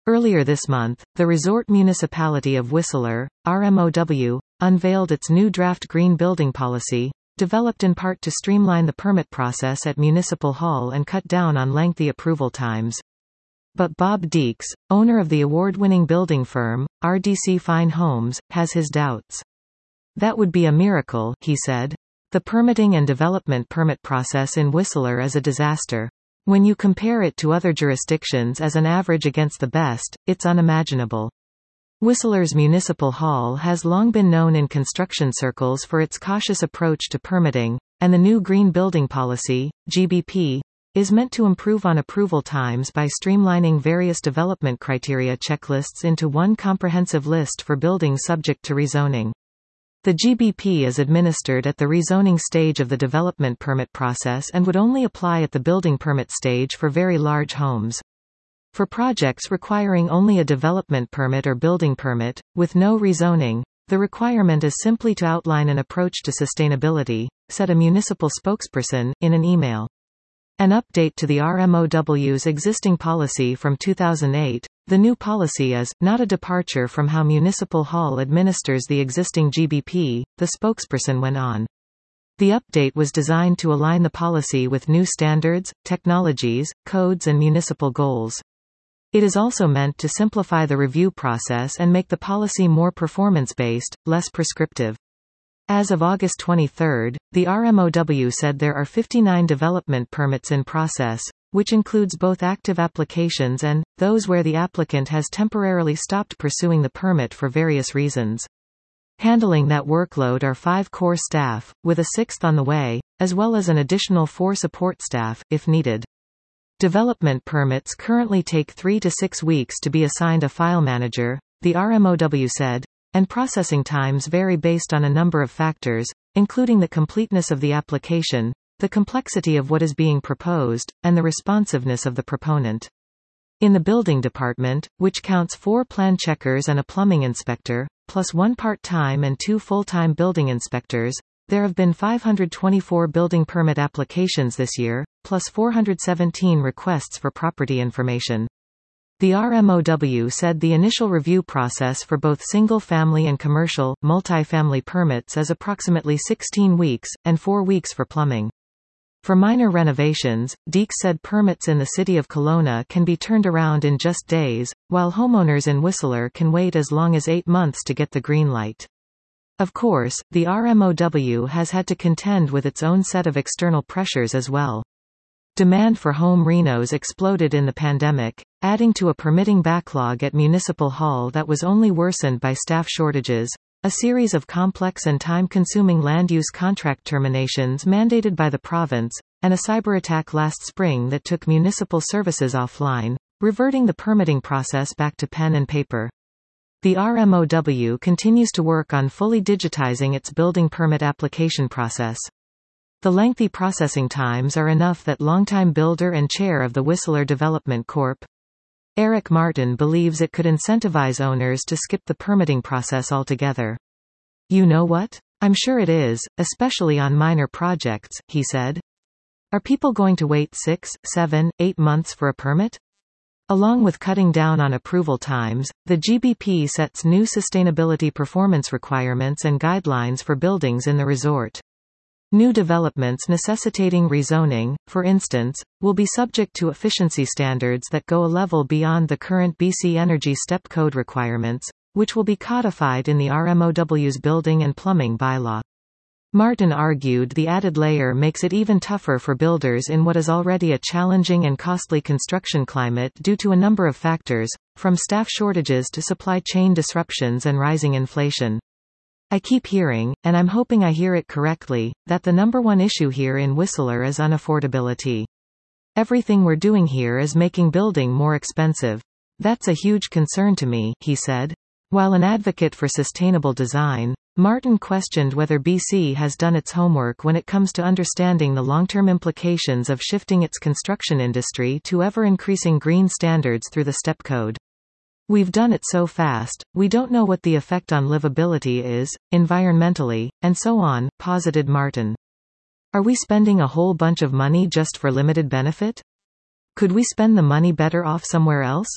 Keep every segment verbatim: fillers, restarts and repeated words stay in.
Earlier this month, the Resort Municipality of Whistler, R M O W, unveiled its new draft green building policy, developed in part to streamline the permit process at Municipal Hall and cut down on lengthy approval times. But Bob Deeks, owner of the award-winning building firm, R D C Fine Homes, has his doubts. That would be a miracle, he said. The permitting and development permit process in Whistler is a disaster. When you compare it to other jurisdictions as an average against the best, it's unimaginable. Whistler's Municipal Hall has long been known in construction circles for its cautious approach to permitting, and the new Green Building Policy, G B P, is meant to improve on approval times by streamlining various development criteria checklists into one comprehensive list for buildings subject to rezoning. The G B P is administered at the rezoning stage of the development permit process and would only apply at the building permit stage for very large homes. For projects requiring only a development permit or building permit, with no rezoning, the requirement is simply to outline an approach to sustainability, said a municipal spokesperson, in an email. An update to the R M O W's existing policy from two thousand eight, the new policy is, not a departure from how Municipal Hall administers the existing G B P, the spokesperson went on. The update was designed to align the policy with new standards, technologies, codes and municipal goals. It is also meant to simplify the review process and make the policy more performance-based, less prescriptive. As of August twenty-third, the R M O W said there are fifty-nine development permits in process, which includes both active applications and those where the applicant has temporarily stopped pursuing the permit for various reasons. Handling that workload are five core staff, with a sixth on the way, as well as an additional four support staff, if needed. Development permits currently take three to six weeks to be assigned a file manager, the R M O W said, and processing times vary based on a number of factors, including the completeness of the application, the complexity of what is being proposed, and the responsiveness of the proponent. In the building department, which counts four plan checkers and a plumbing inspector, plus one part-time and two full-time building inspectors, there have been five hundred twenty-four building permit applications this year, plus four hundred seventeen requests for property information. The R M O W said the initial review process for both single-family and commercial, multi-family permits is approximately sixteen weeks, and four weeks for plumbing. For minor renovations, Deeks said permits in the city of Kelowna can be turned around in just days, while homeowners in Whistler can wait as long as eight months to get the green light. Of course, the R M O W has had to contend with its own set of external pressures as well. Demand for home renos exploded in the pandemic, adding to a permitting backlog at Municipal Hall that was only worsened by staff shortages, a series of complex and time-consuming land-use contract terminations mandated by the province, and a cyber-attack last spring that took municipal services offline, reverting the permitting process back to pen and paper. The R M O W continues to work on fully digitizing its building permit application process. The lengthy processing times are enough that longtime builder and chair of the Whistler Development Corporation, Eric Martin, believes it could incentivize owners to skip the permitting process altogether. You know what? I'm sure it is, especially on minor projects, he said. Are people going to wait six, seven, eight months for a permit? Along with cutting down on approval times, the G B P sets new sustainability performance requirements and guidelines for buildings in the resort. New developments necessitating rezoning, for instance, will be subject to efficiency standards that go a level beyond the current B C Energy STEP code requirements, which will be codified in the R M O W's building and plumbing bylaw. Martin argued the added layer makes it even tougher for builders in what is already a challenging and costly construction climate due to a number of factors, from staff shortages to supply chain disruptions and rising inflation. I keep hearing, and I'm hoping I hear it correctly, that the number one issue here in Whistler is unaffordability. Everything we're doing here is making building more expensive. That's a huge concern to me, he said. While an advocate for sustainable design, Martin questioned whether B C has done its homework when it comes to understanding the long-term implications of shifting its construction industry to ever-increasing green standards through the STEP code. We've done it so fast, we don't know what the effect on livability is, environmentally, and so on, posited Martin. Are we spending a whole bunch of money just for limited benefit? Could we spend the money better off somewhere else?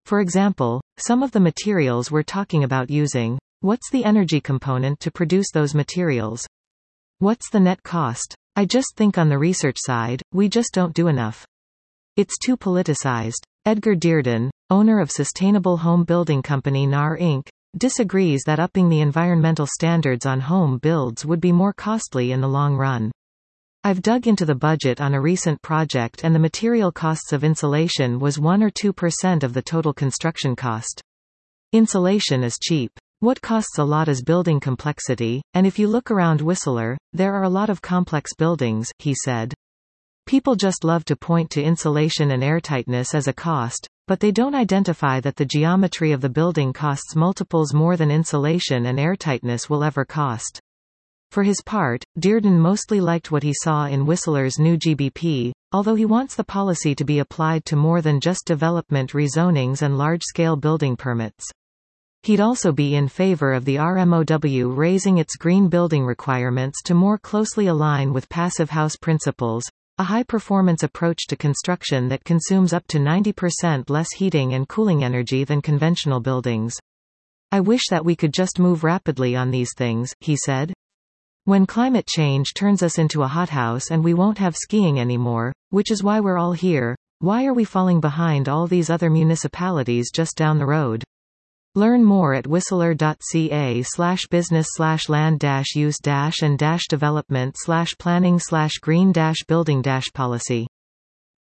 For example, some of the materials we're talking about using. What's the energy component to produce those materials? What's the net cost? I just think on the research side, we just don't do enough. It's too politicized. Edgar Dearden, owner of sustainable home building company N A R Incorporated, disagrees that upping the environmental standards on home builds would be more costly in the long run. I've dug into the budget on a recent project and the material costs of insulation was one or two percent of the total construction cost. Insulation is cheap. What costs a lot is building complexity, and if you look around Whistler, there are a lot of complex buildings, he said. People just love to point to insulation and airtightness as a cost, but they don't identify that the geometry of the building costs multiples more than insulation and airtightness will ever cost. For his part, Dearden mostly liked what he saw in Whistler's new G B P, although he wants the policy to be applied to more than just development rezonings and large-scale building permits. He'd also be in favor of the R M O W raising its green building requirements to more closely align with Passive House principles, a high-performance approach to construction that consumes up to ninety percent less heating and cooling energy than conventional buildings. I wish that we could just move rapidly on these things, he said. When climate change turns us into a hothouse and we won't have skiing anymore, which is why we're all here, why are we falling behind all these other municipalities just down the road? Learn more at whistler.ca slash business slash land dash use dash and dash development slash planning slash green dash building dash policy.